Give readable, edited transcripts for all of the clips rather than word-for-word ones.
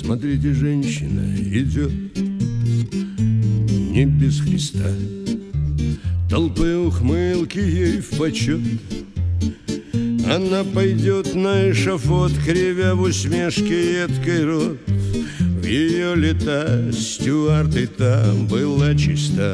Смотрите, женщина идет не без Христа, толпы ухмылки ей в почет. Она пойдет на эшафот, кривя в усмешке едкой рот. В ее лета стюард там была чиста.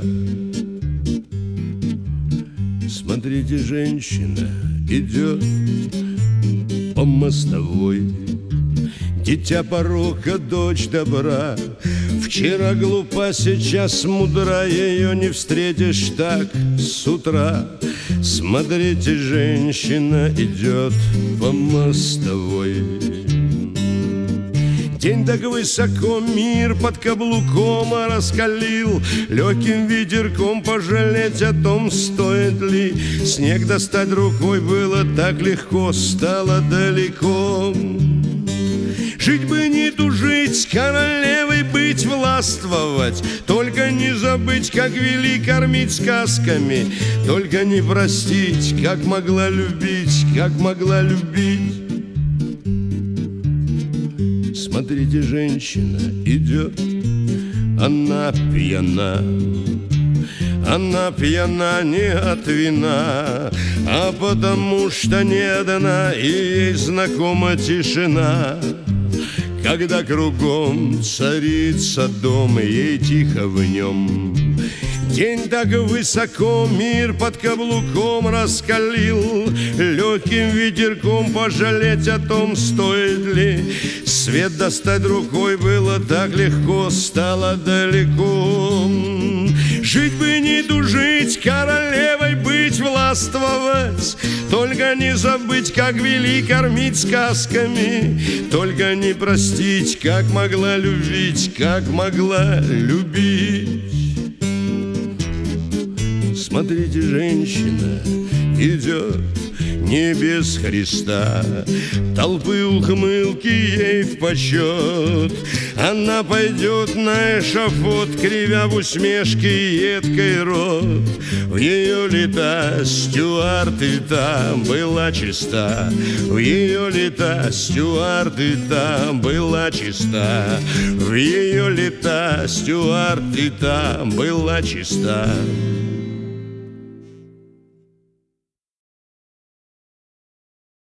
Смотрите, женщина идет по мостовой, дитя порока, дочь добра. Вчера глупа, сейчас мудра, ее не встретишь так с утра. Смотрите, женщина идет по мостовой. День так высоко, мир под каблуком раскалил. Легким ветерком пожалеть о том, стоит ли. Снег достать рукой было так легко, стало далеко. Жить бы не тужить, королевой быть, властвовать. Только не забыть, как вели кормить сказками. Только не простить, как могла любить, как могла любить. Смотрите, женщина идет, она пьяна. Она пьяна не от вина, а потому что не одна, и ей знакома тишина. Когда кругом царится дом, ей тихо в нем. День так высоко, мир под каблуком раскалил. Легким ветерком пожалеть о том, стоит ли. Свет достать рукой было так легко, стало далеко. Жить бы не тужить, королевой быть, властвовать. Только не забыть, как вели кормить сказками. Только не простить, как могла любить, как могла любить. Смотрите, женщина идет не без Христа, толпы ухмылки ей в почет. Она пойдет на эшафот, кривя в усмешке едкой рот. В ее лета стюард там была чиста. В ее лета стюард там была чиста. В ее лета стюард там была чиста.